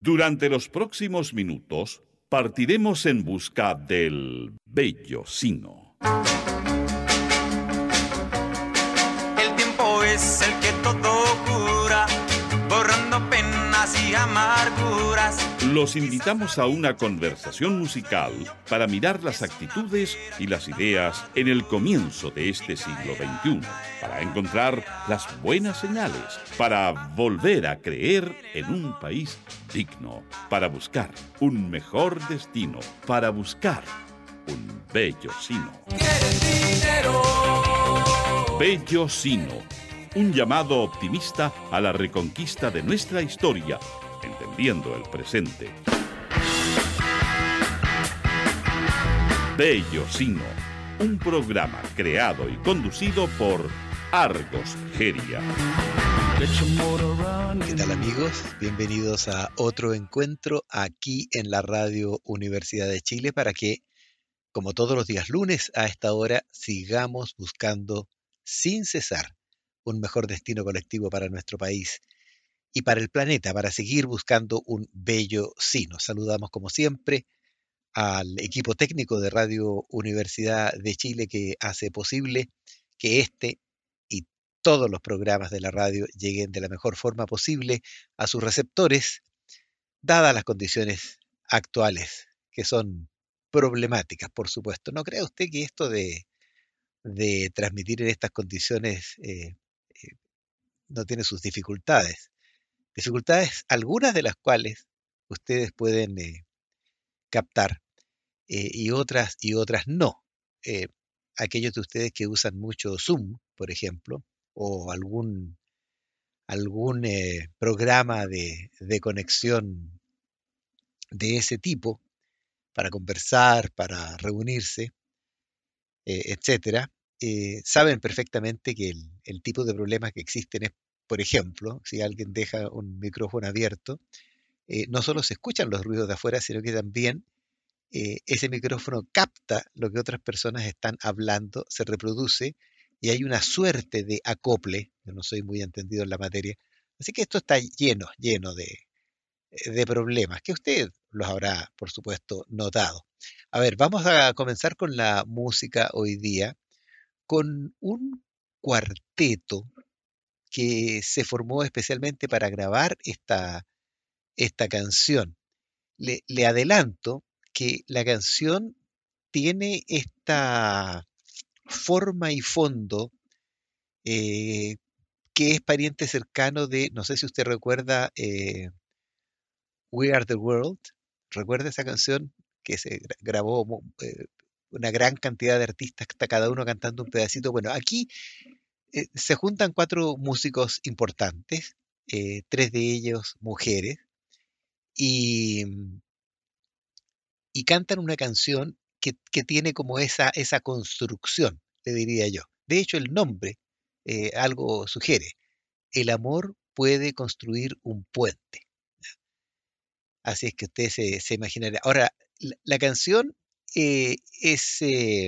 Durante los próximos minutos partiremos en busca del bello sino. El tiempo es el que todo cura, borrando penas y amarguras. Los invitamos a una conversación musical para mirar las actitudes y las ideas en el comienzo de este siglo XXI, para encontrar las buenas señales, para volver a creer en un país digno, para buscar un mejor destino, para buscar un bello sino. Bello sino, un llamado optimista a la reconquista de nuestra historia, entendiendo el presente. Bello Sino, un programa creado y conducido por Argos Geria. ¿Qué tal, amigos? Bienvenidos a otro encuentro aquí en la Radio Universidad de Chile para que, como todos los días lunes a esta hora, sigamos buscando sin cesar un mejor destino colectivo para nuestro país y para el planeta, para seguir buscando un bello sino. Saludamos como siempre al equipo técnico de Radio Universidad de Chile que hace posible que este y todos los programas de la radio lleguen de la mejor forma posible a sus receptores, dadas las condiciones actuales, que son problemáticas, por supuesto. ¿No cree usted que esto de transmitir en estas condiciones no tiene sus dificultades? Dificultades, algunas de las cuales ustedes pueden captar y otras no. Eh, Aquellos de ustedes que usan mucho Zoom, por ejemplo, o algún programa de conexión de ese tipo para conversar, para reunirse, etcétera, saben perfectamente que el tipo de problemas que existen es, por ejemplo, si alguien deja un micrófono abierto, no solo se escuchan los ruidos de afuera, sino que también ese micrófono capta lo que otras personas están hablando, se reproduce y hay una suerte de acople. Yo no soy muy entendido en la materia, así que esto está lleno de problemas que usted los habrá, por supuesto, notado. A ver, vamos a comenzar con la música hoy día, con un cuarteto que se formó especialmente para grabar esta canción. Le adelanto que la canción tiene esta forma y fondo eh, que es pariente cercano de, no sé si usted recuerda, We Are the World. ¿Recuerda esa canción que se grabó una gran cantidad de artistas, está cada uno cantando un pedacito? Bueno, aquí se juntan cuatro músicos importantes, tres de ellos mujeres, y, y cantan una canción que tiene como esa construcción, le diría yo. De hecho, el nombre algo sugiere. El amor puede construir un puente. Así es que usted se imaginará. Ahora, la canción eh, es, eh,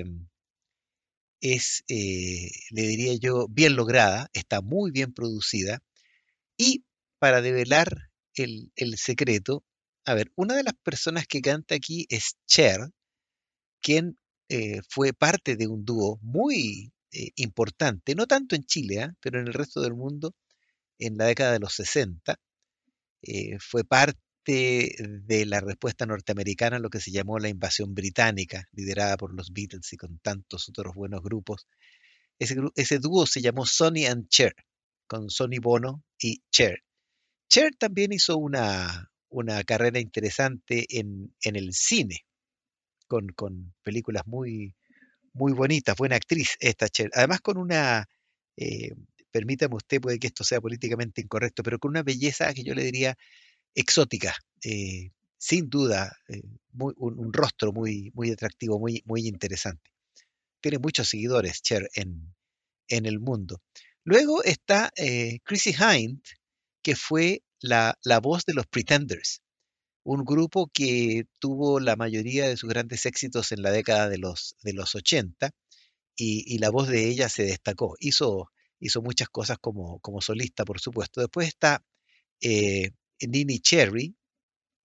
le diría yo, bien lograda, está muy bien producida. Y para develar el secreto, a ver, una de las personas que canta aquí es Cher, quien fue parte de un dúo muy importante, no tanto en Chile, pero en el resto del mundo, en la década de los 60. Fue parte de la respuesta norteamericana a lo que se llamó la invasión británica, liderada por los Beatles y con tantos otros buenos grupos. Ese dúo se llamó Sonny and Cher, con Sonny Bono y Cher. Cher también hizo una carrera interesante en el cine, con películas muy bonitas, buena actriz esta Cher. Además con eh, permítame usted, puede que esto sea políticamente incorrecto, pero con una belleza que yo le diría exótica, sin duda, un rostro muy atractivo, muy interesante. Tiene muchos seguidores, Cher, en el mundo. Luego está Chrissie Hynde, que fue la voz de los Pretenders, un grupo que tuvo la mayoría de sus grandes éxitos en la década de los 80 y la voz de ella se destacó. Hizo muchas cosas como solista, por supuesto. Después está eh, Nini Cherry,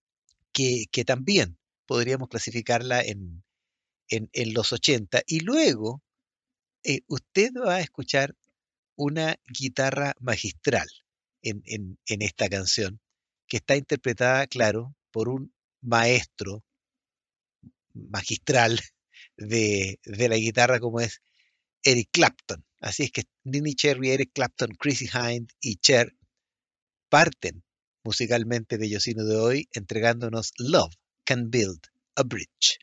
que también podríamos clasificarla en los 80. Y luego usted va a escuchar una guitarra magistral en esta canción, que está interpretada, claro, por un maestro magistral de la guitarra como es Eric Clapton. Así es que Nini Cherry, Eric Clapton, Chrissie Hynde y Cher parten musicalmente de Yoshino de hoy entregándonos Love Can Build a Bridge.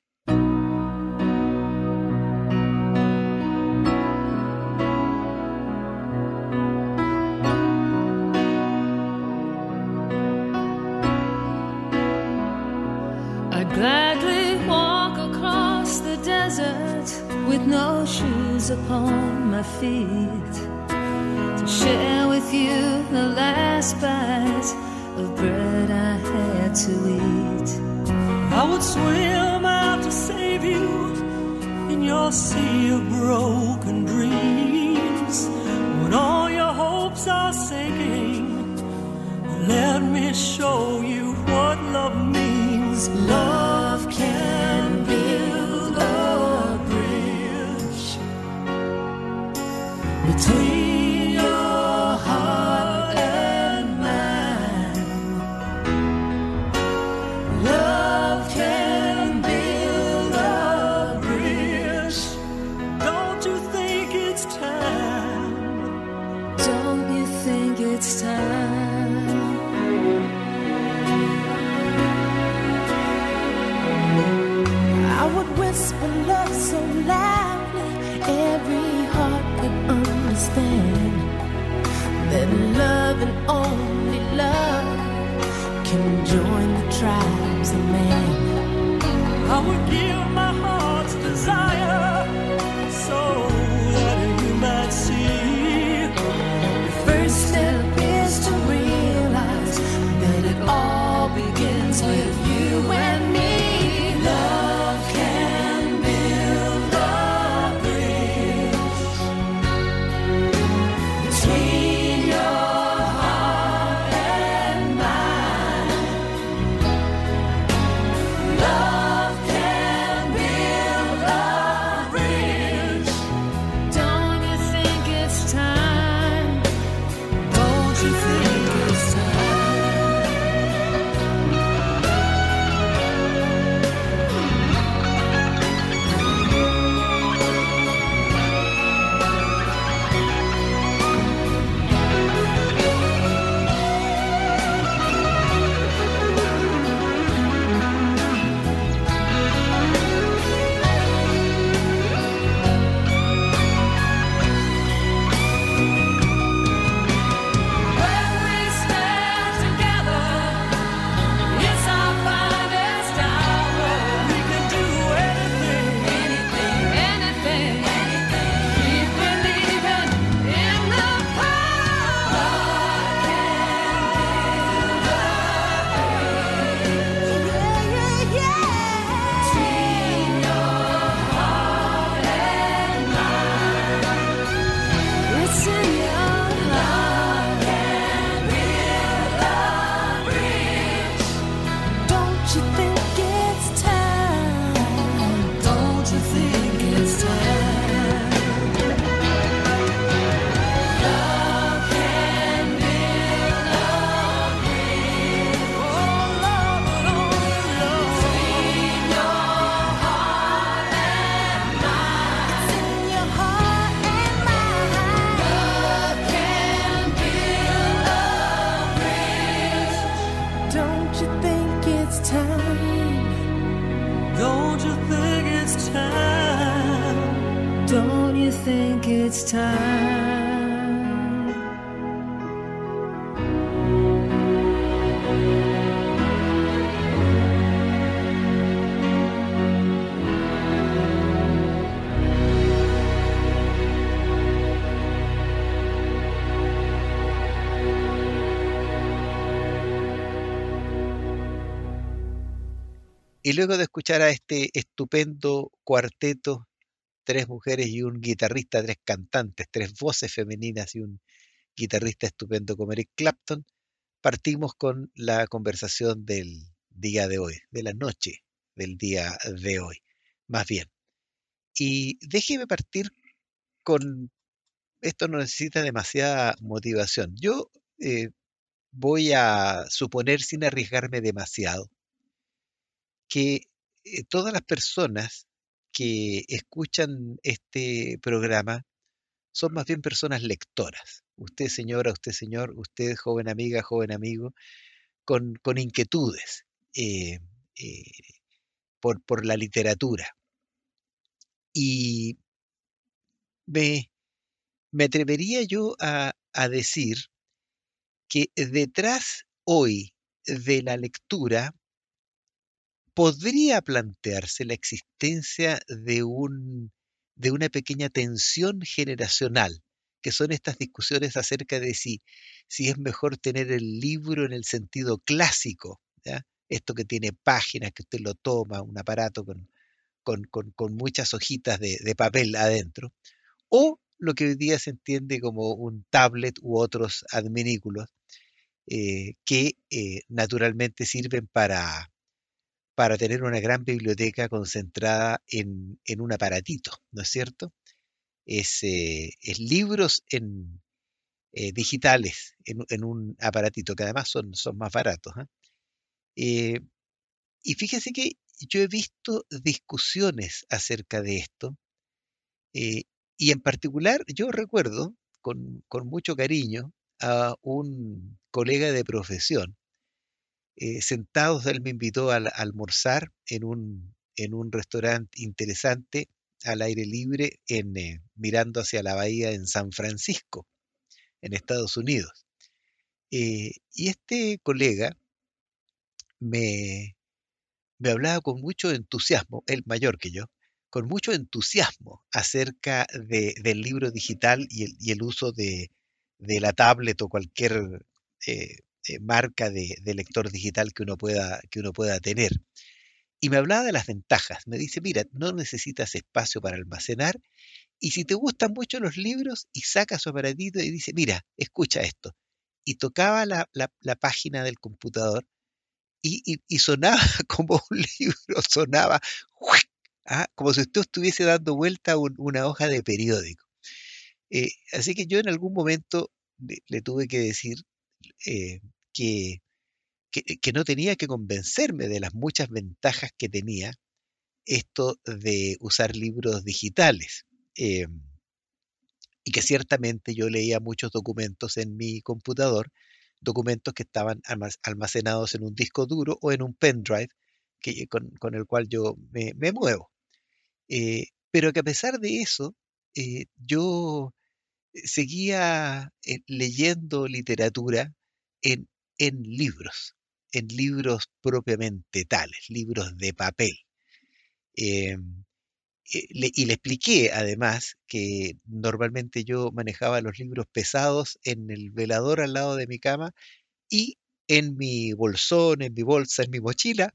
I'd gladly walk across the desert with no shoes upon my feet to share with you the last bite of bread I had to eat. I would swim out to save you in your sea of broken dreams. When all your hopes are sinking, let me show you what love means. Love can build a bridge between your heart and mine. Love can build a bridge. Don't you think it's time? Don't you think it's time? I would whisper love so loudly every heart could understand that love and only love can join the tribes of man. I would give my heart's desire so that you might see. The first step is to realize that it all begins with you and me. Love can build a bridge between your heart and mine. Love can build a bridge. Don't you think it's time? Don't you think it's time? When we stand together, it's our finest hour. We can do anything, Anything. Keep believing in the power. Between your heart and mine. It's in your heart can build a bridge. Don't you think it's time? Don't you think it's time? Love can build a bridge. Oh, love and only love. Between your heart and mine. It's in your heart and mine. Love can build a bridge. Don't you think it's time? don't you think it's time? Don't you think it's time? Y luego de escuchar a este estupendo cuarteto, tres mujeres y un guitarrista, tres cantantes, tres voces femeninas y un guitarrista estupendo como Eric Clapton, partimos con la conversación día de hoy, de la noche del día de hoy, más bien. Y déjeme partir con, esto no necesita demasiada motivación. Yo voy a suponer, sin arriesgarme demasiado, que todas las personas que escuchan este programa son más bien personas lectoras. Usted señora, usted señor, usted joven amiga, joven amigo, con inquietudes eh, eh, por la literatura. Y me, me atrevería yo a decir que detrás hoy de la lectura podría plantearse la existencia de una pequeña tensión generacional, que son estas discusiones acerca de si es mejor tener el libro en el sentido clásico, ¿ya? Esto que tiene páginas, que usted lo toma, un aparato con muchas hojitas de papel adentro, o lo que hoy día se entiende como un tablet u otros adminículos, que naturalmente sirven para tener una gran biblioteca concentrada en un aparatito, ¿no es cierto? Es libros digitales en un aparatito, que además son más baratos, ¿ah? Eh, y fíjese que yo he visto discusiones acerca de esto, eh, y en particular yo recuerdo con mucho cariño a un colega de profesión. Sentados, él me invitó a almorzar en un restaurante interesante al aire libre mirando hacia la bahía en San Francisco, en Estados Unidos. Y este colega me, me hablaba con mucho entusiasmo, él mayor que yo, con mucho entusiasmo acerca del libro digital y el uso de la tablet o cualquier marca de lector digital que uno pueda tener. Y me hablaba de las ventajas. Me dice, mira, no necesitas espacio para almacenar y si te gustan mucho los libros y saca su aparatito y dice, mira, escucha esto. Y tocaba la página del computador y sonaba como un libro, sonaba como si usted estuviese dando vuelta una hoja de periódico. Así que yo en algún momento le tuve que decir eh, que, que no tenía que convencerme de las muchas ventajas que tenía esto de usar libros digitales. eh, y que ciertamente yo leía muchos documentos en mi computador, documentos que estaban almacenados en un disco duro o en un pendrive con el cual yo me muevo. Pero que a pesar de eso, yo seguía leyendo literatura en, en libros propiamente tales, libros de papel. Eh, y le expliqué además que normalmente yo manejaba los libros pesados en el velador al lado de mi cama y en mi bolsón, en mi bolsa, en mi mochila,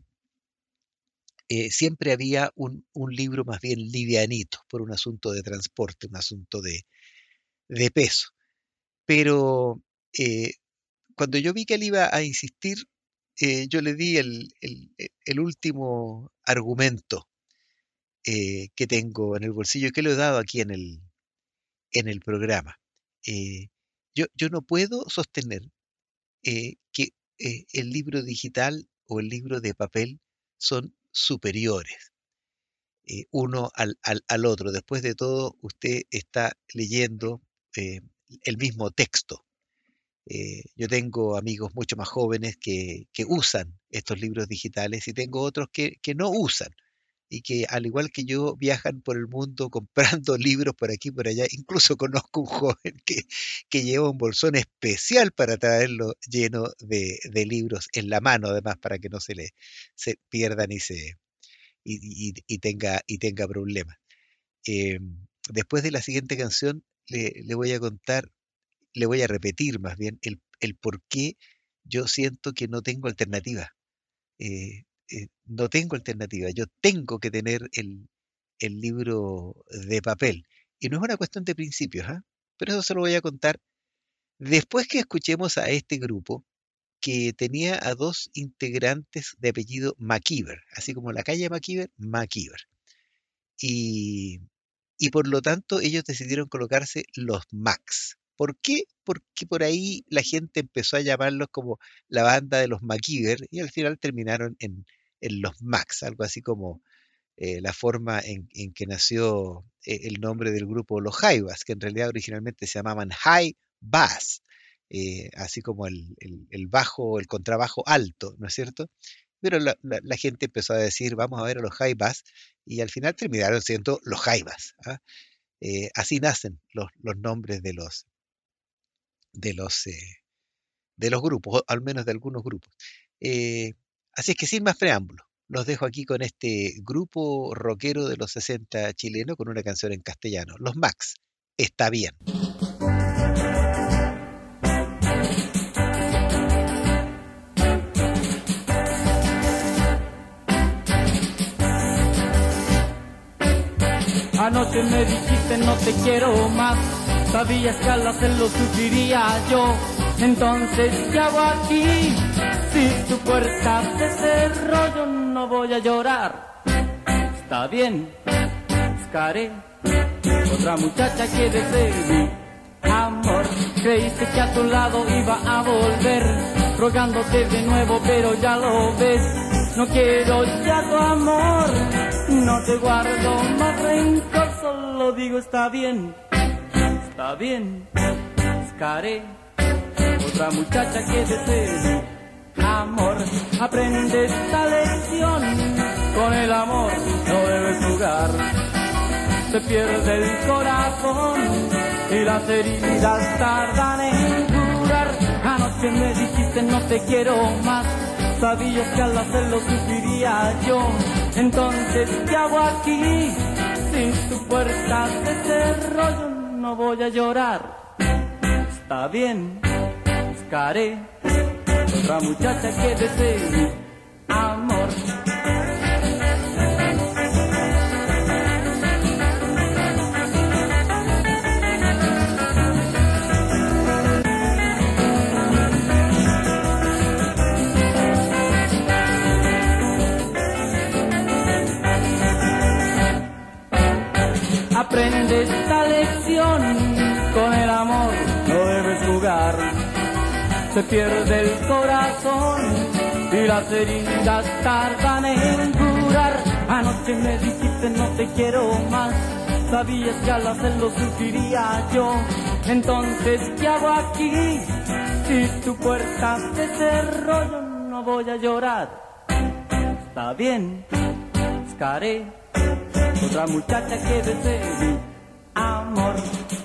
siempre había un libro más bien livianito por un asunto de transporte, un asunto de peso. Pero eh, cuando yo vi que él iba a insistir, yo le di el último argumento que tengo en el bolsillo y que lo he dado aquí en el programa. Eh, yo no puedo sostener que el libro digital o el libro de papel son superiores uno al otro. Después de todo, usted está leyendo eh, el mismo texto. Yo tengo amigos mucho más jóvenes que usan estos libros digitales y tengo otros que no usan y que al igual que yo viajan por el mundo comprando libros por aquí y por allá. Incluso conozco un joven que lleva un bolsón especial para traerlo lleno de libros en la mano, además, para que no se pierdan y tenga problemas. Eh, Después de la siguiente canción, le voy a contar, le voy a repetir más bien el por qué yo siento que no tengo alternativa. No tengo alternativa. Yo tengo que tener el libro de papel. Y no es una cuestión de principios, ¿ah? Pero eso se lo voy a contar después que escuchemos a este grupo que tenía a dos integrantes de apellido McKeever, así como la calle McKeever, McKeever. Y, y por lo tanto ellos decidieron colocarse los Macs. ¿Por qué? Porque por ahí la gente empezó a llamarlos como la banda de los McKeever y al final terminaron en los Macs, algo así como la forma en que nació el nombre del grupo Los Jaivas, que en realidad originalmente se llamaban High Bass, así como el bajo, el contrabajo alto, ¿no es cierto? Pero la gente empezó a decir, vamos a ver a los Jaivas, y al final terminaron siendo los Jaivas. ¿Ah? Así nacen los nombres de los, eh, de los grupos, o al menos de algunos grupos. Eh, Así es que sin más preámbulos, los dejo aquí con este grupo rockero de los 60 chileno con una canción en castellano, Los Max, Está bien. Anoche me dijiste no te quiero más, sabías que al hacerlo sufriría yo. Entonces, ¿qué hago aquí? Si tu puerta se cerró, yo no voy a llorar. Está bien, buscaré otra muchacha que desee mi amor. Creíste que a tu lado iba a volver, rogándote de nuevo, pero ya lo ves. No quiero ya tu amor, no te guardo más rencor, solo digo está bien, buscaré otra muchacha que desee mi amor. Aprende esta lección, con el amor no debes jugar, se pierde el corazón y las heridas tardan en curar. Anoche me dijiste no te quiero más, sabías que al hacerlo sufriría yo. Entonces, ¿qué hago aquí? Si tu puerta se cerró, yo no voy a llorar. Está bien, buscaré otra muchacha que desee mi amor. Aprende esta lección, con el amor no debes jugar, se pierde el corazón y las heridas tardan en curar. Anoche me dijiste no te quiero más, sabías que al hacerlo sufriría yo. Entonces, ¿qué hago aquí? Si tu puerta se cerró, yo no voy a llorar. Está bien, buscaré otra muchacha que desee mi amor.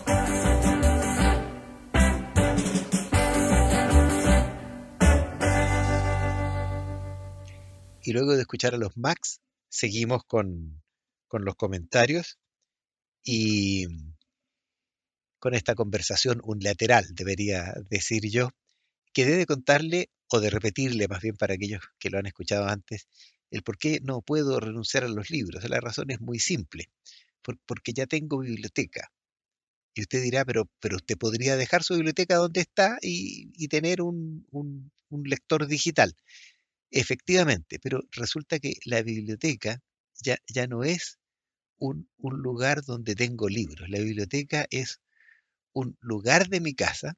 Y luego de escuchar a los Max, seguimos con los comentarios y con esta conversación unilateral, debería decir yo, que de contarle o de repetirle más bien para aquellos que lo han escuchado antes, el por qué no puedo renunciar a los libros. La razón es muy simple, porque ya tengo biblioteca. Y usted dirá, pero usted podría dejar su biblioteca donde está y tener un lector digital. Efectivamente, pero resulta que la biblioteca ya no es un lugar donde tengo libros. La biblioteca es un lugar de mi casa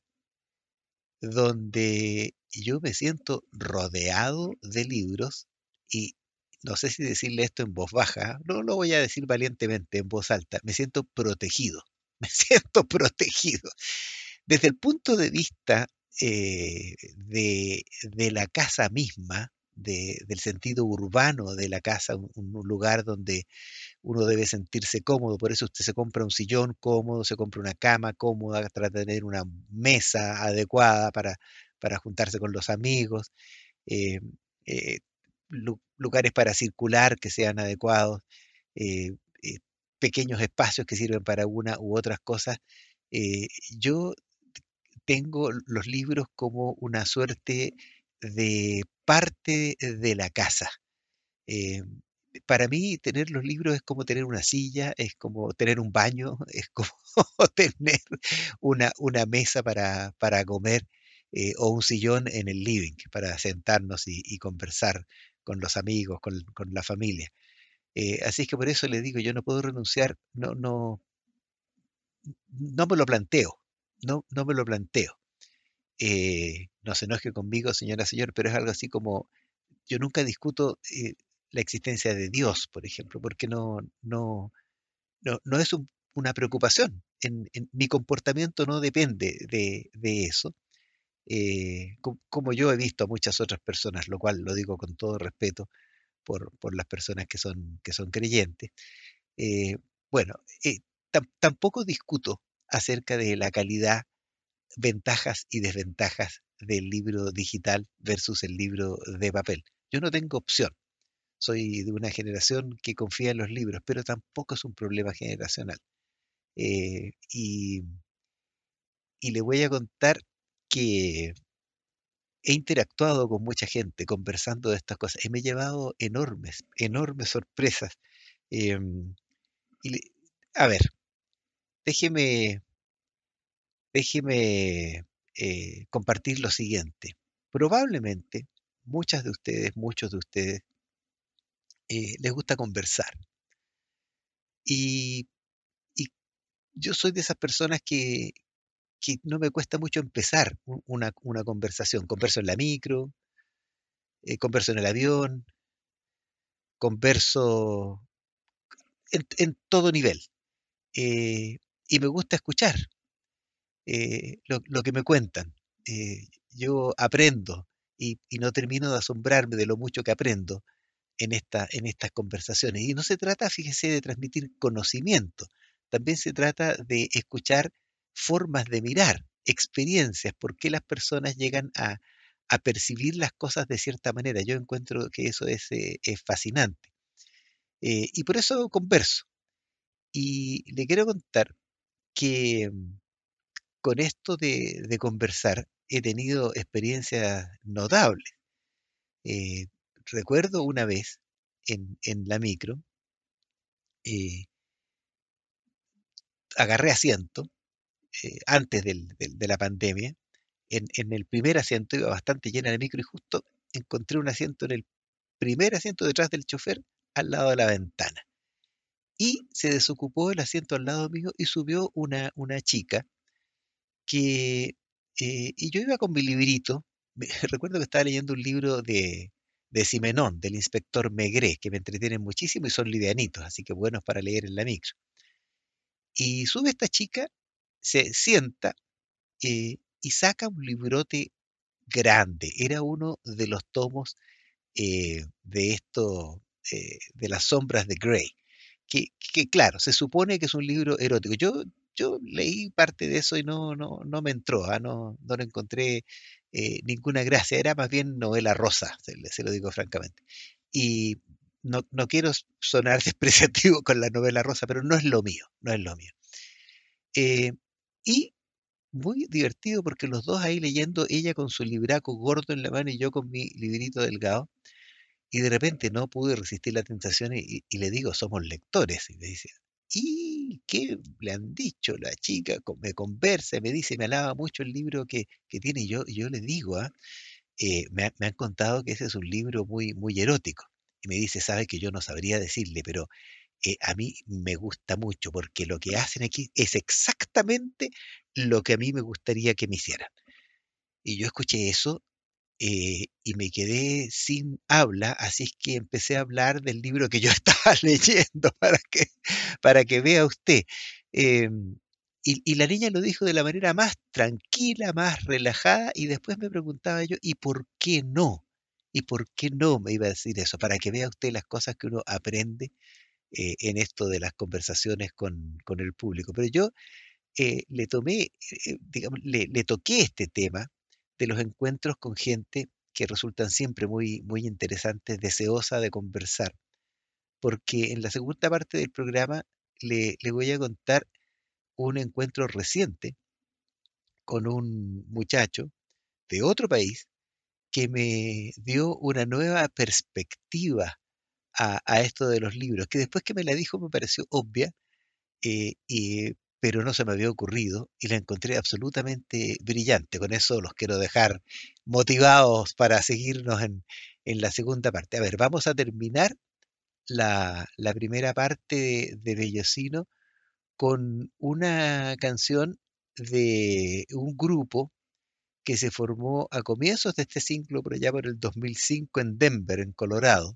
donde yo me siento rodeado de libros y no sé si decirle esto en voz baja, no lo voy a decir valientemente en voz alta, me siento protegido, me siento protegido. Desde el punto de vista de la casa misma, del sentido urbano de la casa, un lugar donde uno debe sentirse cómodo, por eso usted se compra un sillón cómodo, se compra una cama cómoda, trata de tener una mesa adecuada para juntarse con los amigos, eh, eh, lugares para circular que sean adecuados, eh, eh, pequeños espacios que sirven para una u otras cosas. Eh, yo tengo los libros como una suerte de parte de la casa. Eh, para mí tener los libros es como tener una silla, es como tener un baño, es como tener una mesa para comer. o un sillón en el living para sentarnos y conversar con los amigos, con la familia. Así es que por eso le digo, yo no puedo renunciar, no me lo planteo, no me lo planteo. No se enoje conmigo, señora, señor, pero es algo así como, yo nunca discuto la existencia de Dios, por ejemplo, porque no es una preocupación. Mi comportamiento no depende de eso, como yo he visto a muchas otras personas, lo cual lo digo con todo respeto por las personas que son creyentes. Eh, bueno, tampoco discuto acerca de la calidad, ventajas y desventajas del libro digital versus el libro de papel. Yo no tengo opción. Soy de una generación que confía en los libros, pero tampoco es un problema generacional. Eh, y, y le voy a contar que he interactuado con mucha gente conversando de estas cosas y me he llevado enormes sorpresas. Em, y le- a ver, déjeme, déjeme compartir lo siguiente. Probablemente muchos de ustedes, les gusta conversar. Y, y yo soy de esas personas que no me cuesta mucho empezar una conversación. Converso en la micro, converso en el avión, converso en todo nivel. Y me gusta escuchar lo que me cuentan. Yo aprendo y no termino de asombrarme de lo mucho que aprendo en estas conversaciones. Y no se trata, fíjese, de transmitir conocimiento, también se trata de escuchar formas de mirar, experiencias, por qué las personas llegan a percibir las cosas de cierta manera. Yo encuentro que eso es fascinante. Y por eso converso. Y le quiero contar que con esto de conversar he tenido experiencias notables. Eh, Recuerdo una vez en la micro, eh, agarré asiento antes de la pandemia. En el primer asiento iba bastante llena la micro y justo encontré un asiento en el primer asiento detrás del chofer al lado de la ventana. Y se desocupó el asiento al lado mío y subió una chica que, y yo iba con mi librito. Recuerdo que estaba leyendo un libro de Simenón, del inspector Maigret, que me entretienen muchísimo y son livianitos, así que buenos para leer en la micro. Y sube esta chica, se sienta y saca un librote grande. Era uno de los tomos de esto, de las sombras de Grey, que claro, se supone que es un libro erótico. Yo leí parte de eso y no me entró, no le encontré ninguna gracia, era más bien novela rosa, se lo digo francamente. Y no quiero sonar despreciativo con la novela rosa, pero no es lo mío, no es lo mío. Eh, y muy divertido porque los dos ahí leyendo, ella con su libraco gordo en la mano y yo con mi librito delgado, y de repente no pude resistir la tentación y le digo, somos lectores, y me dice, ¿y qué le han dicho la chica? Me conversa, me dice, me alaba mucho el libro que tiene, y yo le digo, me han contado que ese es un libro muy erótico, y me dice, sabe que yo no sabría decirle, pero a mí me gusta mucho porque lo que hacen aquí es exactamente lo que a mí me gustaría que me hicieran. Y yo escuché eso y me quedé sin habla, así es que empecé a hablar del libro que yo estaba leyendo para que vea usted. Y la niña lo dijo de la manera más tranquila, más relajada, y después me preguntaba yo, ¿y por qué no? ¿Y por qué no me iba a decir eso? Para que vea usted las cosas que uno aprende en esto de las conversaciones con el público. Pero yo le tomé, digamos, le toqué este tema de los encuentros con gente que resultan siempre muy interesantes, deseosa de conversar, porque en la segunda parte del programa le voy a contar un encuentro reciente con un muchacho de otro país que me dio una nueva perspectiva a esto de los libros, que después que me la dijo me pareció obvia, pero no se me había ocurrido y la encontré absolutamente brillante. Con eso los quiero dejar motivados para seguirnos en la segunda parte. A ver, vamos a terminar la primera parte de Bellocino con una canción de un grupo que se formó a comienzos de este siglo, pero ya por el 2005 en Denver, en Colorado.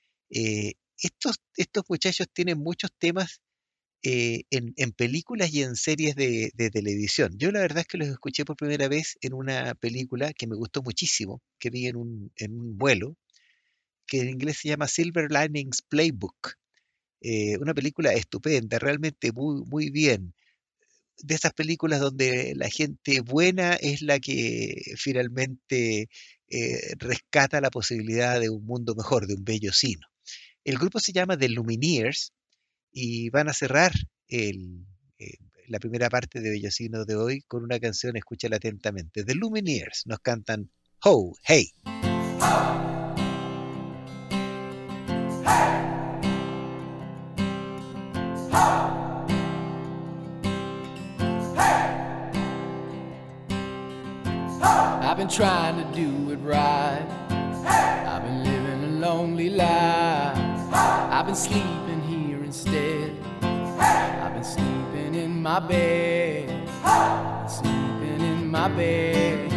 Estos muchachos tienen muchos temas en películas y en series de televisión. Yo la verdad es que los escuché por primera vez en una película que me gustó muchísimo, que vi en un vuelo, que en inglés se llama Silver Linings Playbook. Una película estupenda, realmente muy, muy bien. De esas películas donde la gente buena es la que finalmente rescata la posibilidad de un mundo mejor, de un bello sino. El grupo se llama The Lumineers y van a cerrar el, eh, la primera parte de Bellocino de hoy con una canción, escúchala atentamente. The Lumineers nos cantan Ho, Hey. I've been trying to do it right. I've been living a lonely life. I've been sleeping here instead. I've been sleeping in my bed. Sleeping in my bed.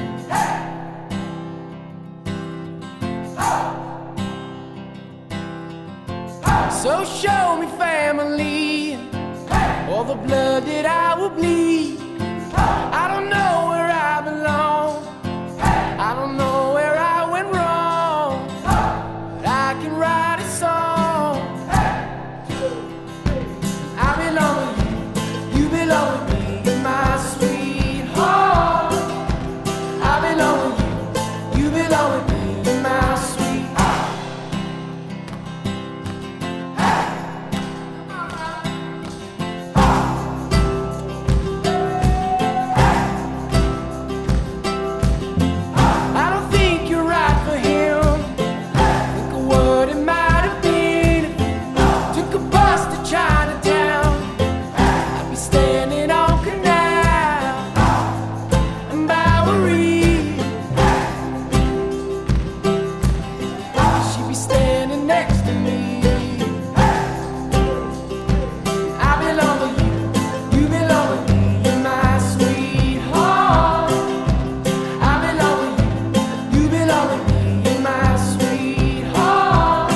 So show me family, all the blood that I will bleed. I don't know where I belong. I don't know where I went wrong, but I can write a song. I belong with you, you belong with me, my sweetheart. I belong with you, you belong with me, my sweetheart. I don't think you're right for him. Think of what it might have been if you took a bus to Chinatown. I'd be standing on Canal and Bowery. She'd be standing next to me. I belong with you, you belong with me, my sweetheart. I belong with you, you belong with me, my sweetheart.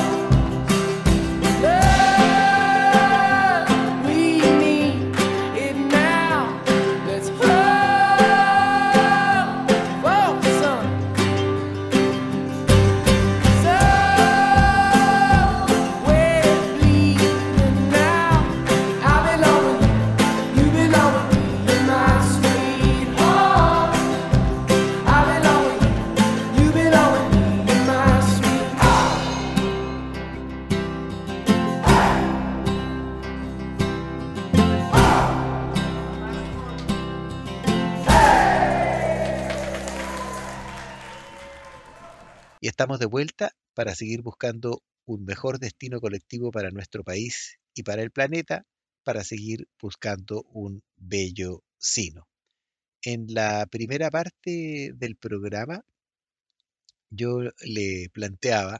Love, we need it now. Let's hope for some. Somewhere bleeding now. I belong with you, you belong with me, my sweetheart. I belong with you, you belong with me, my sweetheart. Y estamos de vuelta para seguir buscando un mejor destino colectivo para nuestro país y para el planeta, para seguir buscando un bello sino. En la primera parte del programa yo le planteaba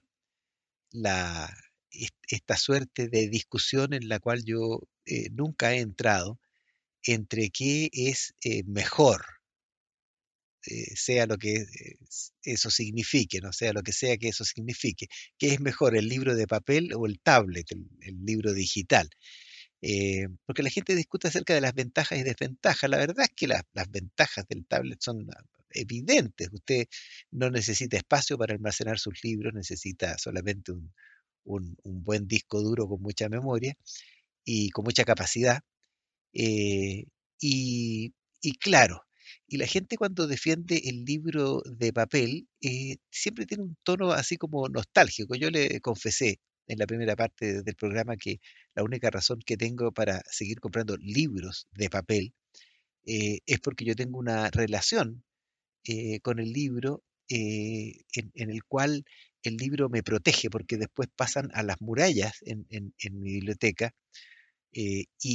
esta suerte de discusión en la cual yo nunca he entrado entre qué es mejor, sea lo que eso signifique, no sea lo que sea que eso signifique. ¿Qué es mejor, el libro de papel o el tablet, el libro digital? Porque la gente discute acerca de las ventajas y desventajas. La verdad es que las ventajas del tablet son evidentes. Usted no necesita espacio para almacenar sus libros, necesita solamente un buen disco duro con mucha memoria y con mucha capacidad. eh, y, y claro, y la gente cuando defiende el libro de papel siempre tiene un tono así como nostálgico. Yo le confesé en la primera parte del programa que la única razón que tengo para seguir comprando libros de papel es porque yo tengo una relación con el libro en el cual el libro me protege, porque después pasan a las murallas en mi biblioteca y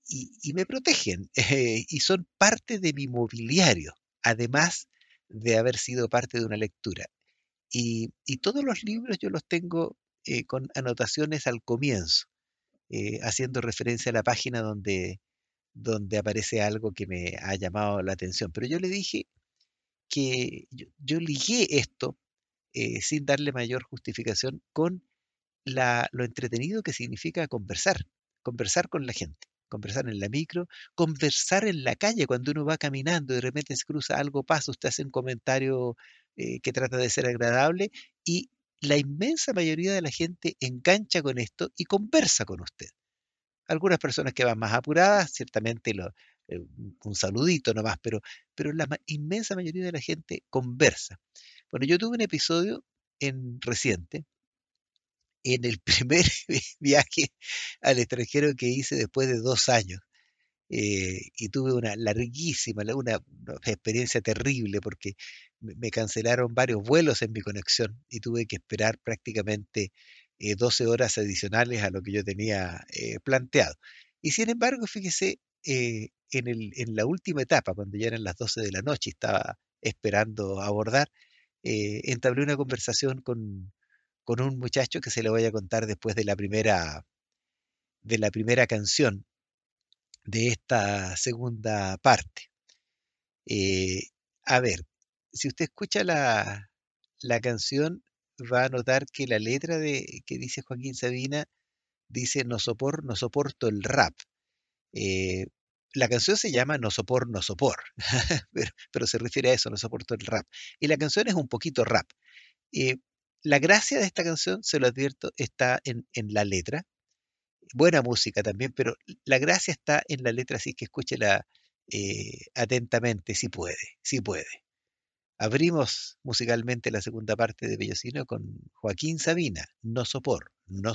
y me protegen y son parte de mi mobiliario, además de haber sido parte de una lectura. Y todos los libros yo los tengo con anotaciones al comienzo, haciendo referencia a la página donde aparece algo que me ha llamado la atención. Pero yo le dije que yo ligué esto sin darle mayor justificación con lo entretenido que significa conversar con la gente, conversar en la micro, conversar en la calle cuando uno va caminando y de repente se cruza algo, pasa, usted hace un comentario que trata de ser agradable y la inmensa mayoría de la gente engancha con esto y conversa con usted. Algunas personas que van más apuradas, ciertamente un saludito nomás, pero la inmensa mayoría de la gente conversa. Bueno, yo tuve un episodio reciente, en el primer viaje al extranjero que hice después de 2 años. Y tuve una larguísima, una experiencia terrible porque me cancelaron varios vuelos en mi conexión y tuve que esperar prácticamente 12 horas adicionales a lo que yo tenía planteado. Y sin embargo, fíjese, en la última etapa, cuando ya eran las 12 de la noche y estaba esperando abordar, entablé una conversación con un muchacho que se le voy a contar después de la primera canción de esta segunda parte. A ver, si usted escucha la canción, va a notar que la letra que dice Joaquín Sabina dice no soporto el rap. La canción se llama No sopor, pero se refiere a eso, no soporto el rap. Y la canción es un poquito rap. La gracia de esta canción, se lo advierto, está en la letra. Buena música también, pero la gracia está en la letra, así que escúchela atentamente, si puede. Abrimos musicalmente la segunda parte de Bellocino con Joaquín Sabina, No sopor.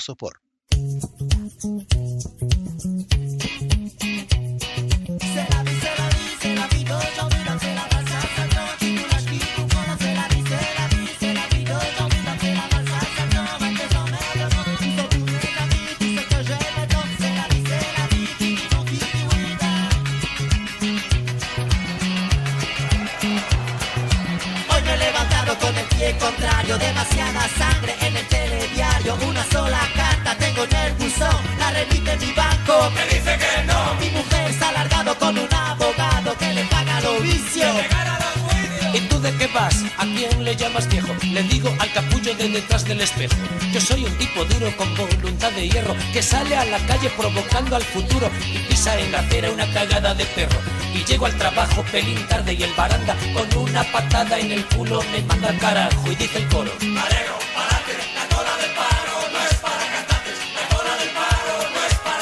Con el pie contrario, demasiada sangre en el telediario. Una sola carta tengo en el buzón, la remite mi banco, me dice que no. Mi mujer se ha alargado con un abogado que le paga los vicios. ¿Y tú de qué vas? ¿A quién le llamas viejo? Le digo al capullo de detrás del espejo. Yo soy un tipo duro con voluntad de hierro que sale a la calle provocando al futuro y pisa en la acera una cagada de perro. Y llego al trabajo pelín tarde y el baranda con una patada en el culo me manda al carajo y dice el coro: Alegro, parate, la cola del paro no es para cantantes, la cola del paro no es para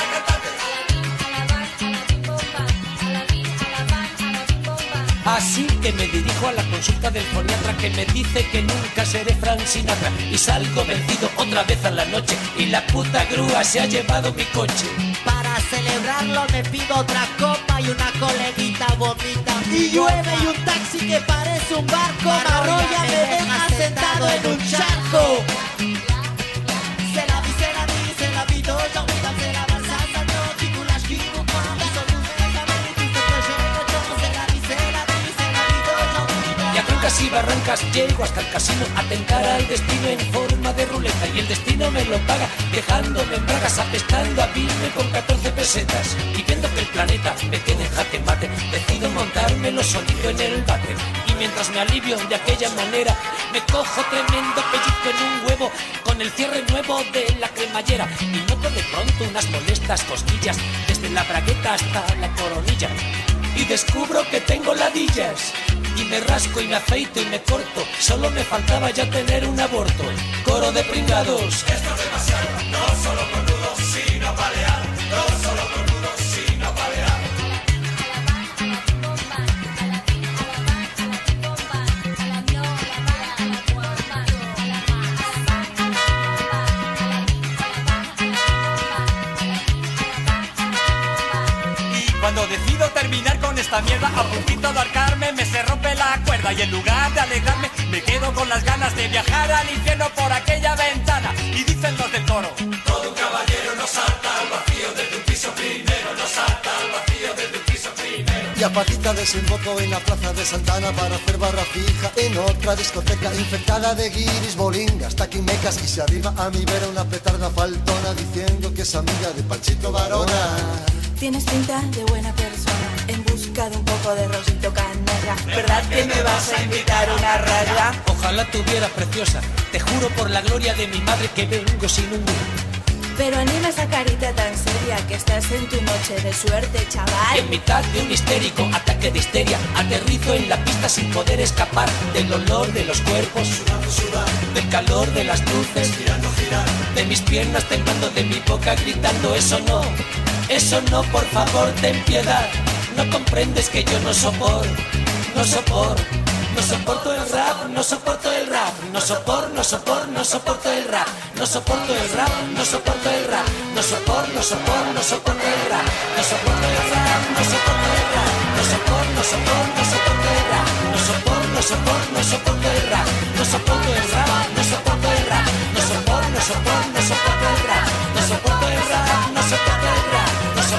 cantantes. Así que me dirijo a la consulta del foniatra que me dice que nunca seré Frank Sinatra y salgo vencido otra vez a la noche y la puta grúa se ha llevado mi coche. Para celebrarlo me pido otra copa y una coleguita vomita. Y llueve y un taxi que parece un barco me arrolla, me deja sentado en un charco. Se la vi, do, yo me da, se la balsa, no, titulas, kibu, cuando son y a trancas y barrancas llego hasta el casino a tentar al destino en forma de ruleta y el destino me lo paga dejándome en bragas apestando a pirme con 14 pesetas y viendo que el planeta me tiene en jaque mate decido montármelo solito en el váter y mientras me alivio de aquella manera me cojo tremendo pellizco en un huevo con el cierre nuevo de la cremallera y noto de pronto unas molestas cosquillas desde la bragueta hasta la coronilla y descubro que tengo ladillas y me rasco y me afeito y me corto solo me faltaba ya tener un aborto. Coro de pringados, esto es demasiado, no solo con nudos sino balear, no solo con nudos sino balear. Cuando decido terminar con esta mierda, a puntito de ahorcarme me se rompe la cuerda y en lugar de alegrarme me quedo con las ganas de viajar al infierno por aquella ventana. Y dicen los del coro: todo un caballero no salta al vacío desde un piso primero, no salta al a Paquita desemboco en la plaza de Santana para hacer barra fija en otra discoteca infectada de guiris, bolingas, taquimecas y se arriba a mi vera una petarda faltona diciendo que es amiga de Panchito Varona. Tienes pinta de buena persona, en busca de un poco de rosito canela. ¿Verdad que me vas a invitar a una raya? Ojalá tuviera preciosa, te juro por la gloria de mi madre que vengo sin un duro. Pero anima esa carita tan seria que estás en tu noche de suerte, chaval. En mitad de un histérico ataque de histeria, aterrizo en la pista sin poder escapar del olor de los cuerpos, del calor de las luces, de mis piernas temblando, de mi boca gritando, eso no, por favor, ten piedad. No comprendes que yo no soporto el rap, no soporto el rap, no soporto el rap, no soporto el rap, no soporto el rap, no soporto el rap, no soporto el rap, no soporto el rap, no soporto el rap, no soporto el rap, no soporto el rap, no soporto el rap, no soporto el rap, no soporto el rap, no soporto el rap, no soporto el rap, no soporto el rap, no soporto el rap, no soporto el rap.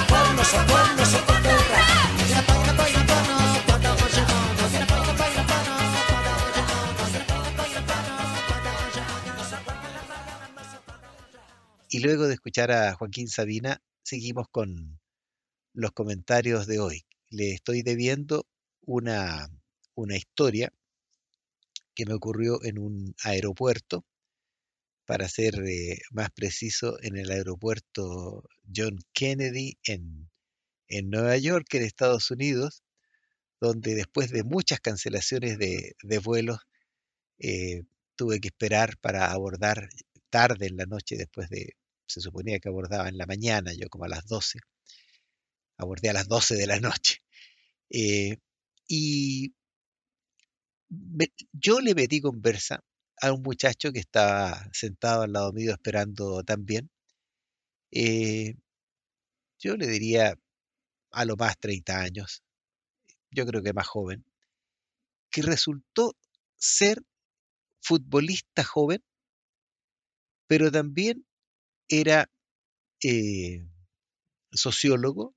Y luego de escuchar a Joaquín Sabina, seguimos con los comentarios de hoy. Le estoy debiendo una historia que me ocurrió en un aeropuerto, para ser más preciso, en el aeropuerto John Kennedy en Nueva York, en Estados Unidos, donde después de muchas cancelaciones de vuelos, tuve que esperar para abordar tarde en la noche, se suponía que abordaba en la mañana, yo como a las 12, abordé a las 12 de la noche. Y yo le metí conversa a un muchacho que estaba sentado al lado mío esperando también. Yo le diría a lo más 30 años, yo creo que más joven, que resultó ser futbolista joven, pero también era sociólogo,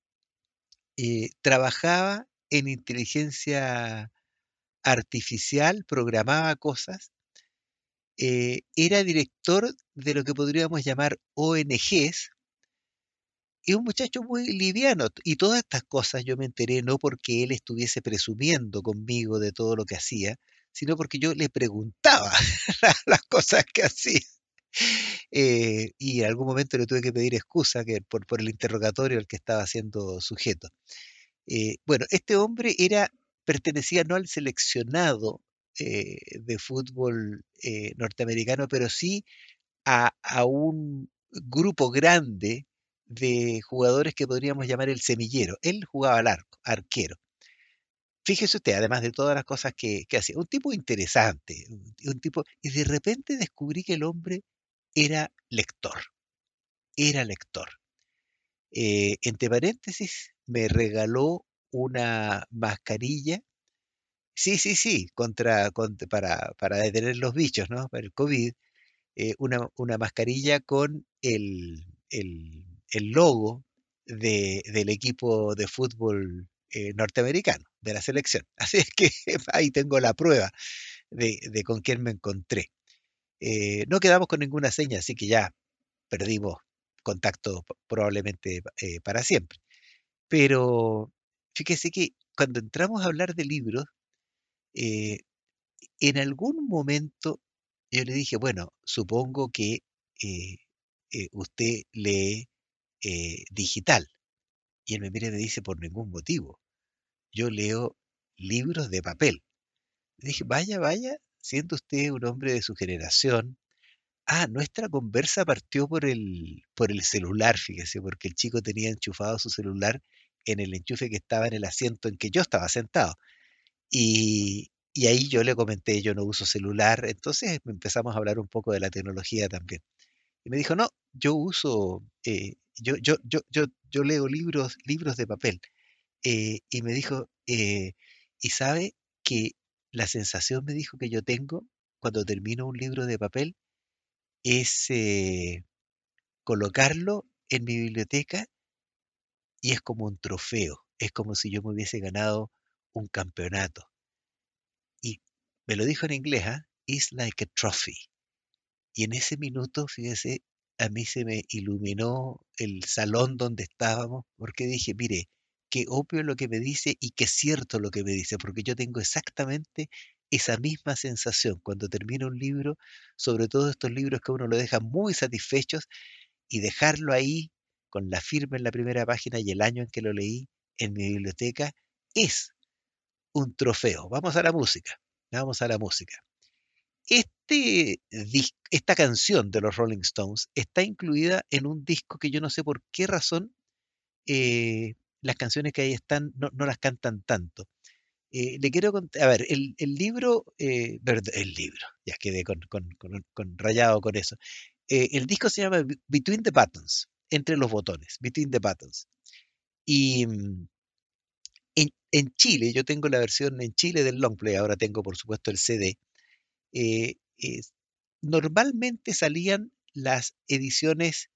trabajaba en inteligencia artificial, programaba cosas, era director de lo que podríamos llamar ONGs, y un muchacho muy liviano. Y todas estas cosas yo me enteré no porque él estuviese presumiendo conmigo de todo lo que hacía, sino porque yo le preguntaba las cosas que hacía. Y en algún momento le tuve que pedir excusa por el interrogatorio al que estaba siendo sujeto. Bueno, este hombre pertenecía no al seleccionado de fútbol norteamericano, pero sí a un grupo grande de jugadores que podríamos llamar el semillero. Él jugaba al arquero. Fíjese usted, además de todas las cosas que hacía, un tipo interesante, y de repente descubrí que el hombre era lector. Entre paréntesis, me regaló una mascarilla, sí, para detener los bichos, ¿no? Para el COVID, una mascarilla con el logo del equipo de fútbol norteamericano, de la selección. Así es que ahí tengo la prueba de con quién me encontré. No quedamos con ninguna seña, así que ya perdimos contacto probablemente para siempre. Pero fíjese que cuando entramos a hablar de libros, en algún momento yo le dije, bueno, supongo que usted lee digital. Y él me mira y me dice, por ningún motivo. Yo leo libros de papel. Le dije, vaya, siendo usted un hombre de su generación. Nuestra conversa partió por el celular, fíjese, porque el chico tenía enchufado su celular en el enchufe que estaba en el asiento en que yo estaba sentado. Y ahí yo le comenté, yo no uso celular, entonces empezamos a hablar un poco de la tecnología también. Y me dijo, no, yo uso, yo leo libros de papel. Y me dijo, y sabe que la sensación, me dijo, que yo tengo cuando termino un libro de papel es colocarlo en mi biblioteca y es como un trofeo. es como si yo me hubiese ganado un campeonato. Y me lo dijo en inglés, It's like a trophy. Y en ese minuto, fíjese, a mí se me iluminó el salón donde estábamos, porque dije, mire, qué obvio lo que me dice y qué cierto lo que me dice, porque yo tengo exactamente esa misma sensación cuando termino un libro, sobre todo estos libros que a uno lo deja muy satisfechos, y dejarlo ahí con la firma en la primera página y el año en que lo leí en mi biblioteca, es un trofeo. Vamos a la música, vamos a la música. Esta canción de los Rolling Stones está incluida en un disco que yo no sé por qué razón las canciones que ahí están no las cantan tanto. Le quiero contar, a ver, el libro, ya quedé con rayado con eso. El disco se llama Between the Buttons, entre los botones, Between the Buttons. Y en Chile, yo tengo la versión en Chile del Longplay, ahora tengo por supuesto el CD. Normalmente salían las ediciones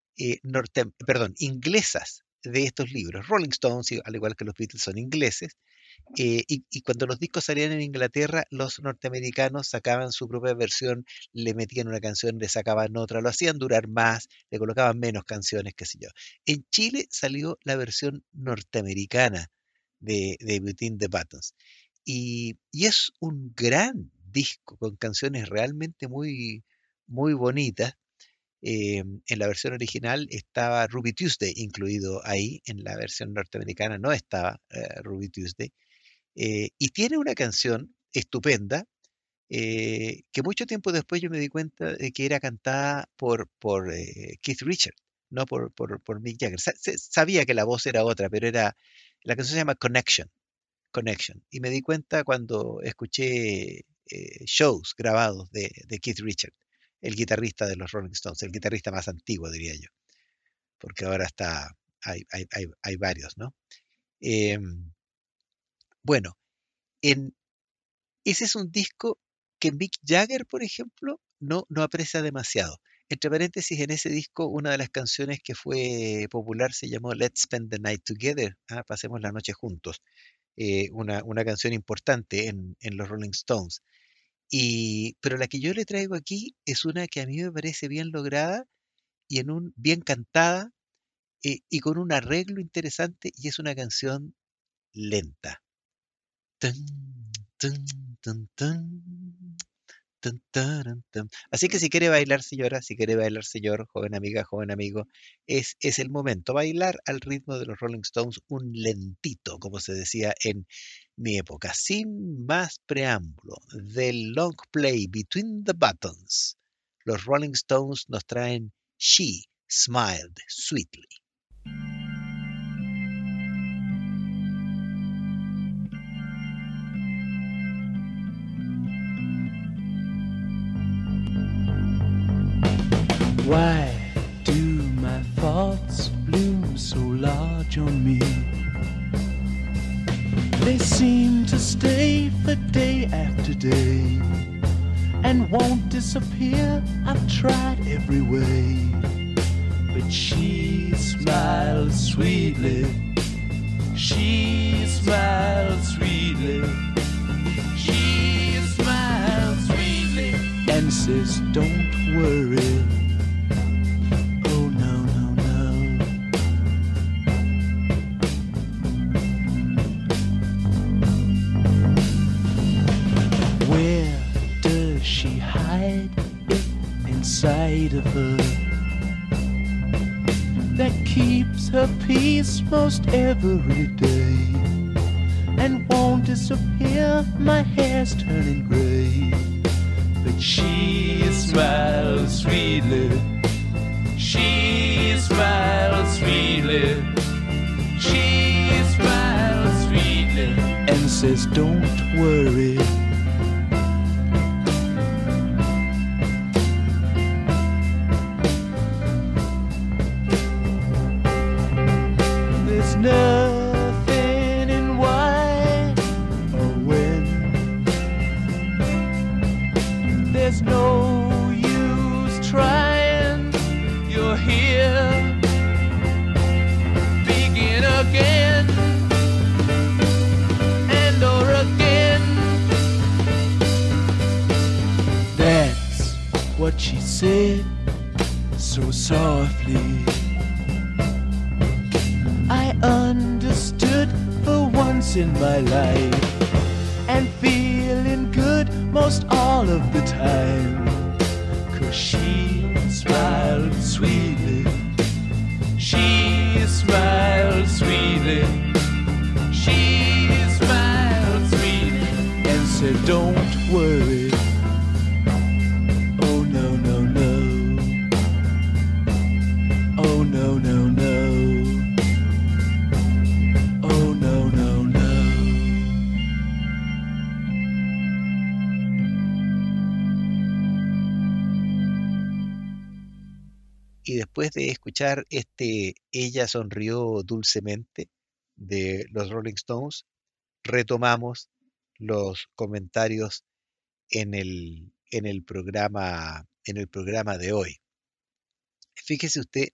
inglesas de estos libros. Rolling Stones, al igual que los Beatles, son ingleses. Y cuando los discos salían en Inglaterra, los norteamericanos sacaban su propia versión, le metían una canción, le sacaban otra, lo hacían durar más, le colocaban menos canciones, qué sé yo. En Chile salió la versión norteamericana de Between the Buttons. Y es un gran disco con canciones realmente muy, muy bonitas. En la versión original estaba Ruby Tuesday incluido ahí, en la versión norteamericana no estaba Ruby Tuesday. Y tiene una canción estupenda que mucho tiempo después yo me di cuenta de que era cantada por Keith Richards, no por Mick Jagger. Sabía que la voz era otra, pero la canción se llama Connection. Y me di cuenta cuando escuché shows grabados de Keith Richards, el guitarrista de los Rolling Stones, el guitarrista más antiguo, diría yo, porque ahora hay varios, ¿no? Bueno, ese es un disco que Mick Jagger, por ejemplo, no aprecia demasiado. Entre paréntesis, en ese disco, una de las canciones que fue popular se llamó Let's Spend the Night Together, pasemos la noche juntos, una canción importante en los Rolling Stones. Pero la que yo le traigo aquí es una que a mí me parece bien lograda y bien cantada y con un arreglo interesante, y es una canción lenta. Así que si quiere bailar, señora, si quiere bailar, señor, joven amiga, joven amigo, es el momento. Bailar al ritmo de los Rolling Stones, un lentito, como se decía en mi época. Sin más preámbulo, del long play Between the Buttons, los Rolling Stones nos traen She Smiled Sweetly. Why do my thoughts bloom so large on me? They seem to stay for day after day and won't disappear. I've tried every way, but she smiles sweetly. She smiles sweetly. She smiles sweetly and says, "Don't worry." Inside of her that keeps her peace most every day and won't disappear. My hair's turning gray, but she smiles sweetly. She smiles sweetly. She smiles sweetly and says, "Don't worry." Nothing in why or when. There's no use trying. You're here. Begin again. But she said so softly, I understood for once in my life, and feeling good most all of the time. 'Cause she smiled sweetly, she smiled sweetly, she smiled sweetly, and said, don't worry, oh no, no, no, oh no, no, no, oh no, no, no. Y después de escuchar Ella sonrió dulcemente de los Rolling Stones, retomamos los comentarios en el programa de hoy. Fíjese usted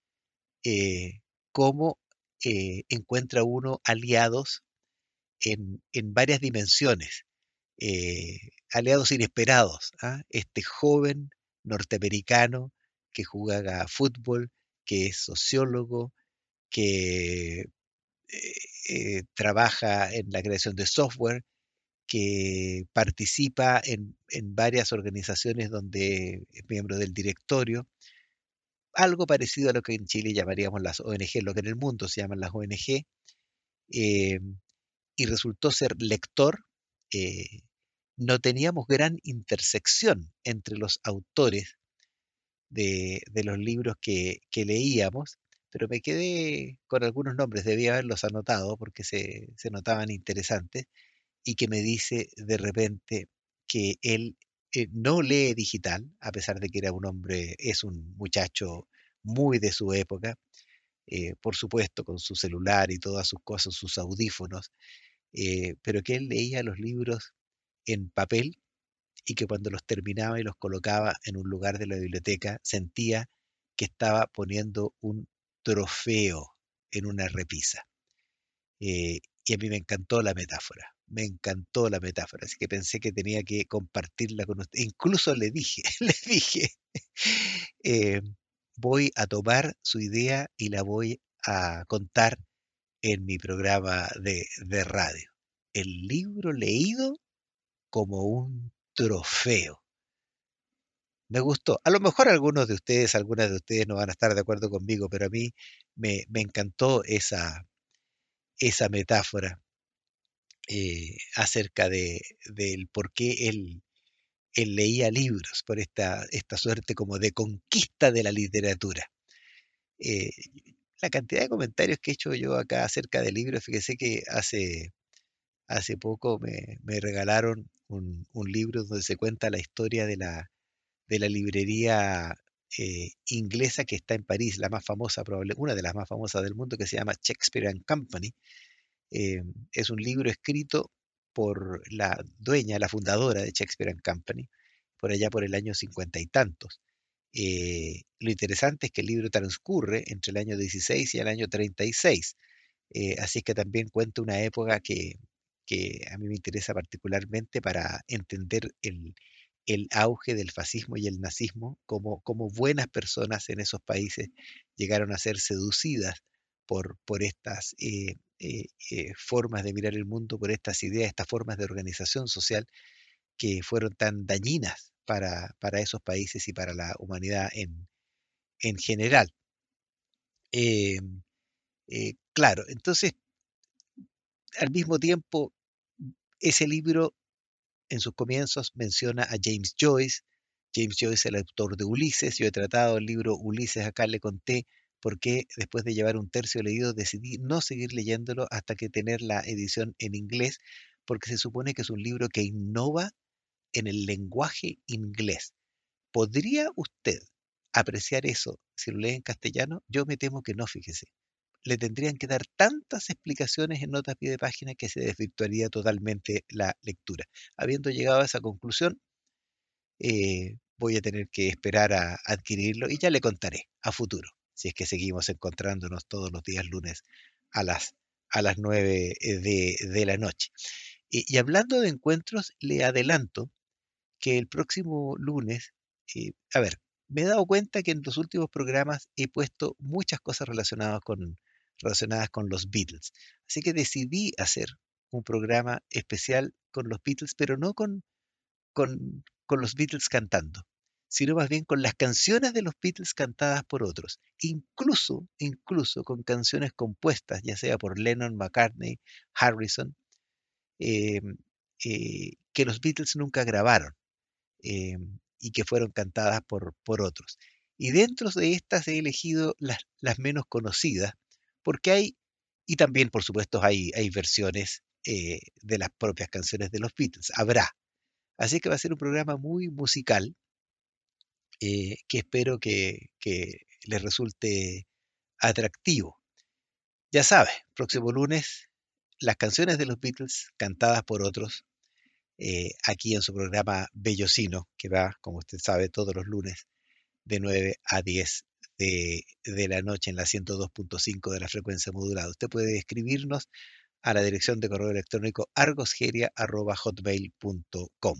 cómo encuentra uno aliados en varias dimensiones, aliados inesperados. ¿Ah? Este joven norteamericano que juega fútbol, que es sociólogo, que trabaja en la creación de software, que participa en varias organizaciones donde es miembro del directorio, algo parecido a lo que en Chile llamaríamos las ONG, lo que en el mundo se llaman las ONG, eh, y resultó ser lector. No teníamos gran intersección entre los autores de los libros que leíamos, pero me quedé con algunos nombres, debía haberlos anotado porque se notaban interesantes, y que me dice de repente que él no lee digital, a pesar de que era un hombre, es un muchacho muy de su época, por supuesto con su celular y todas sus cosas, sus audífonos, pero que él leía los libros en papel y que cuando los terminaba y los colocaba en un lugar de la biblioteca, sentía que estaba poniendo un trofeo en una repisa. Y a mí me encantó la metáfora, me encantó la metáfora, así que pensé que tenía que compartirla con usted. Incluso le dije, le dije, eh, voy a tomar su idea y la voy a contar en mi programa de radio. El libro leído como un trofeo. Me gustó. A lo mejor algunas de ustedes no van a estar de acuerdo conmigo, pero a mí me encantó esa metáfora acerca del por qué él leía libros, por esta suerte como de conquista de la literatura. Eh, la cantidad de comentarios que he hecho yo acá acerca de libros, fíjese que hace poco me regalaron un libro donde se cuenta la historia de la librería inglesa que está en París, la más famosa, una de las más famosas del mundo, que se llama Shakespeare and Company. Es un libro escrito por la dueña, la fundadora de Shakespeare and Company, por allá por el año 50 y tantos. Lo interesante es que el libro transcurre entre el año 16 y el año 36, así es que también cuenta una época que a mí me interesa particularmente para entender el auge del fascismo y el nazismo, cómo buenas personas en esos países llegaron a ser seducidas por estas formas de mirar el mundo, por estas ideas, estas formas de organización social que fueron tan dañinas para esos países y para la humanidad en general. Eh, claro, entonces, al mismo tiempo, ese libro en sus comienzos menciona a James Joyce. James Joyce es el autor de Ulises. Yo he tratado el libro Ulises, acá le conté por qué después de llevar un tercio leído decidí no seguir leyéndolo hasta que tener la edición en inglés, porque se supone que es un libro que innova en el lenguaje inglés. ¿Podría usted apreciar eso si lo lee en castellano? Yo me temo que no, fíjese. Le tendrían que dar tantas explicaciones en notas a pie de página que se desvirtuaría totalmente la lectura. Habiendo llegado a esa conclusión, voy a tener que esperar a adquirirlo y ya le contaré a futuro, si es que seguimos encontrándonos todos los días lunes a las 9 de la noche. Y hablando de encuentros, le adelanto que el próximo lunes A ver, me he dado cuenta que en los últimos programas he puesto muchas cosas relacionadas con los Beatles. Así que decidí hacer un programa especial con los Beatles, pero no con los Beatles cantando, sino más bien con las canciones de los Beatles cantadas por otros, incluso con canciones compuestas, ya sea por Lennon, McCartney, Harrison, eh, que los Beatles nunca grabaron y que fueron cantadas por otros. Y dentro de estas he elegido las menos conocidas, porque y también por supuesto hay versiones de las propias canciones de los Beatles, habrá. Así que va a ser un programa muy musical, que espero que les resulte atractivo. Ya sabes, próximo lunes, las canciones de los Beatles cantadas por otros, aquí en su programa Bellocino, que va, como usted sabe, todos los lunes de 9 a 10 de la noche en la 102.5 de la frecuencia modulada. Usted puede escribirnos a la dirección de correo electrónico argosgeria@hotmail.com,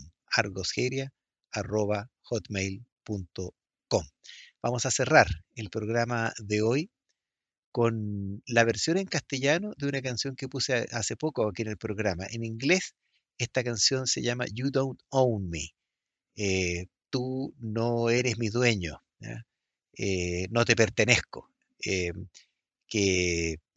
argosgeria@hotmail.com. Vamos a cerrar el programa de hoy con la versión en castellano de una canción que puse hace poco aquí en el programa. En inglés, esta canción se llama You Don't Own Me. Tú no eres mi dueño, ¿ya? No te pertenezco. Que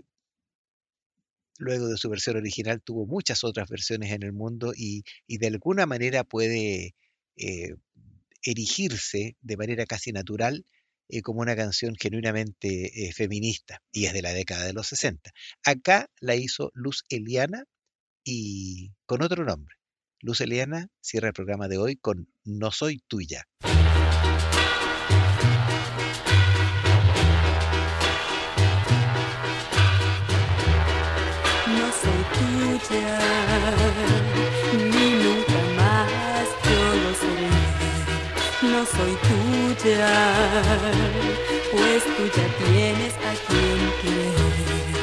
luego de su versión original tuvo muchas otras versiones en el mundo y de alguna manera puede erigirse de manera casi natural como una canción genuinamente feminista, y es de la década de los 60. Acá la hizo Luz Eliana y con otro nombre. Luz Eliana cierra el programa de hoy con No Soy Tuya. No soy tuya, ni nunca más yo lo seré. No soy tuya, pues tú ya tienes a quien querer.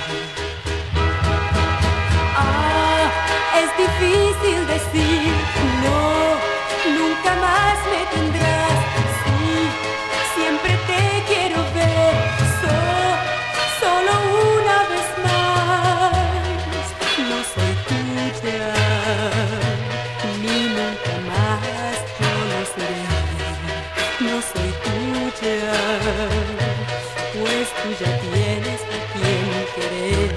Es difícil decir no, nunca más me tendrás. Sí, siempre te quiero ver, solo una vez más. No soy tuya, ni nunca más yo lo seré. No soy tuya, pues tú ya tienes a quien querer.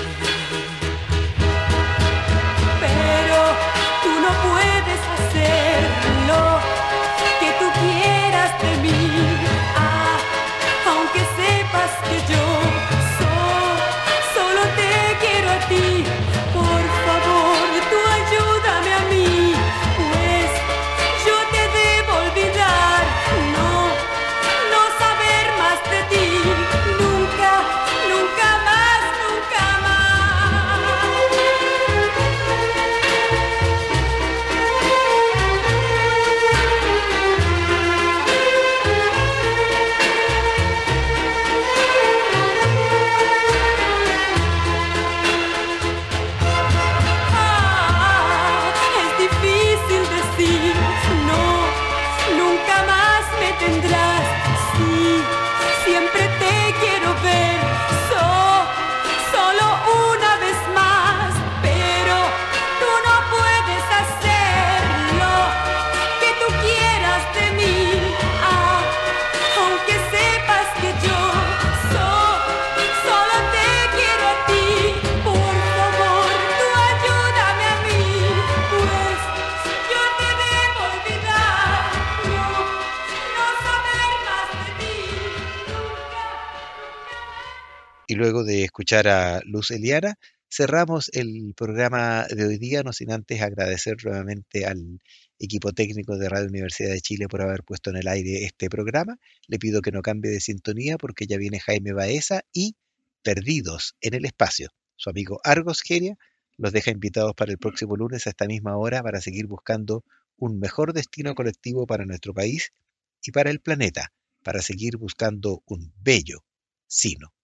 Y luego de escuchar a Luz Eliana, cerramos el programa de hoy día, no sin antes agradecer nuevamente al equipo técnico de Radio Universidad de Chile por haber puesto en el aire este programa. Le pido que no cambie de sintonía porque ya viene Jaime Baeza y Perdidos en el Espacio. Su amigo Argos Geria los deja invitados para el próximo lunes a esta misma hora para seguir buscando un mejor destino colectivo para nuestro país y para el planeta, para seguir buscando un bello sino.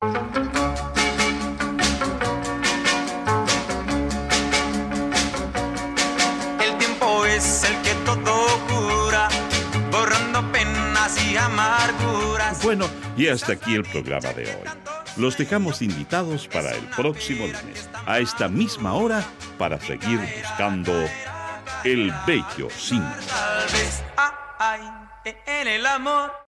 El tiempo es el que todo cura, Bueno, y hasta aquí el programa de hoy. Los dejamos invitados para el próximo lunes, a esta misma hora, para seguir buscando el bello signo. Tal vez hay en el amor